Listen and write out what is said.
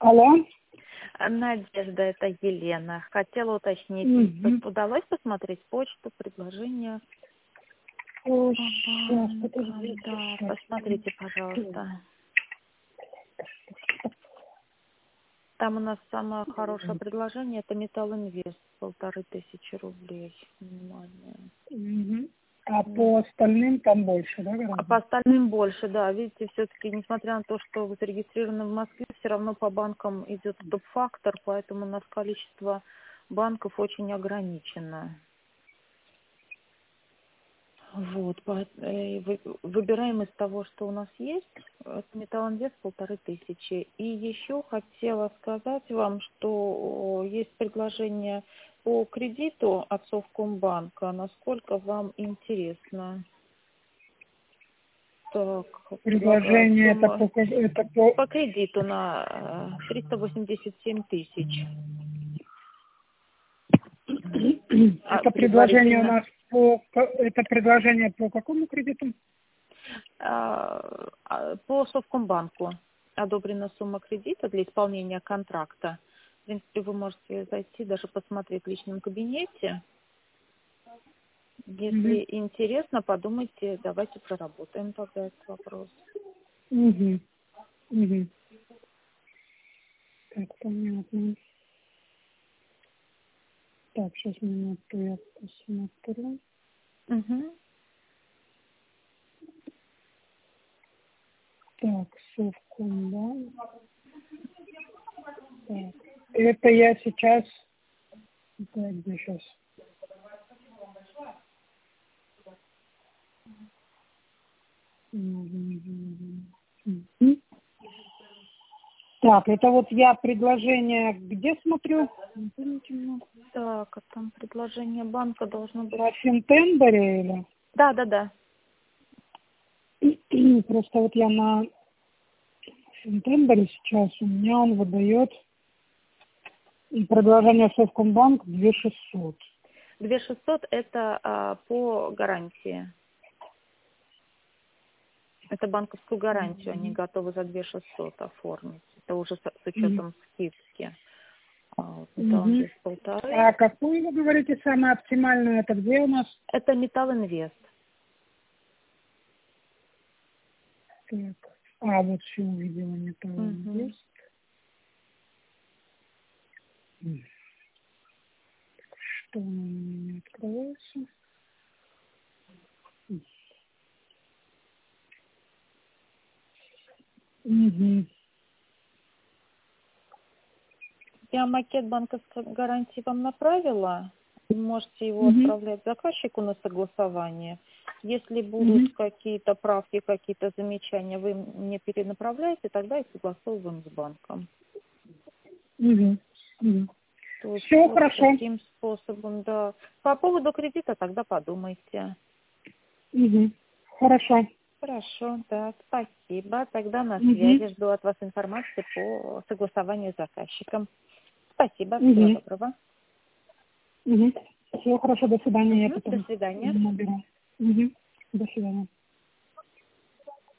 Алло. Надежда, это Елена. Хотела уточнить, удалось посмотреть почту, предложение? Ой, сейчас, подождите. Да, посмотрите, пожалуйста. Там у нас самое хорошее предложение, это Металл Инвест, 1500 рублей. Внимание. А по остальным там больше, да, гораздо? А по остальным больше, да. Видите, все-таки, несмотря на то, что вы зарегистрированы в Москве, все равно по банкам идет стоп-фактор, поэтому у нас количество банков очень ограничено. Вот, выбираем из того, что у нас есть, это Металл Инвест 1500. И еще хотела сказать вам, что есть предложение по кредиту от Совкомбанка, насколько вам интересно. Так, Предложение это по кредиту на 387 тысяч. Это предложение у нас это предложение по какому кредиту? По Совкомбанку одобрена сумма кредита для исполнения контракта. В принципе, вы можете зайти, даже посмотреть в личном кабинете. Если интересно, подумайте, давайте проработаем тогда этот вопрос. Так, понятно. Так, сейчас минуту я посмотрю. Так, Совкомбанк. Так. Это я сейчас... Так, где сейчас? Так, это вот я предложение где смотрю? Так, а там предложение банка должно быть... На Финтендере или? Да. Просто вот я на Финтендере сейчас, у меня он выдает предложение Совкомбанк 2600. 2600 это по гарантии. Это банковскую гарантию, они готовы за 2600 оформить. Это уже с учетом скидки. Металл-Инвест 1500. А какую вы говорите самую оптимальную? Это где у нас? Это Металл-Инвест. Так. А, вот все увидела Металл-Инвест. Что у меня не открывается? Я макет банковской гарантии вам направила. Вы можете его отправлять заказчику на согласование. Если будут какие-то правки, какие-то замечания, вы мне перенаправляете, тогда и согласовываем с банком. То есть Все вот хорошо. таким способом, да. По поводу кредита тогда подумайте. Хорошо. Хорошо, да, спасибо. Тогда на связи, жду от вас информации по согласованию с заказчиком. Спасибо, всего доброго. Все хорошо, до свидания. Я потом До свидания. наберу. До свидания.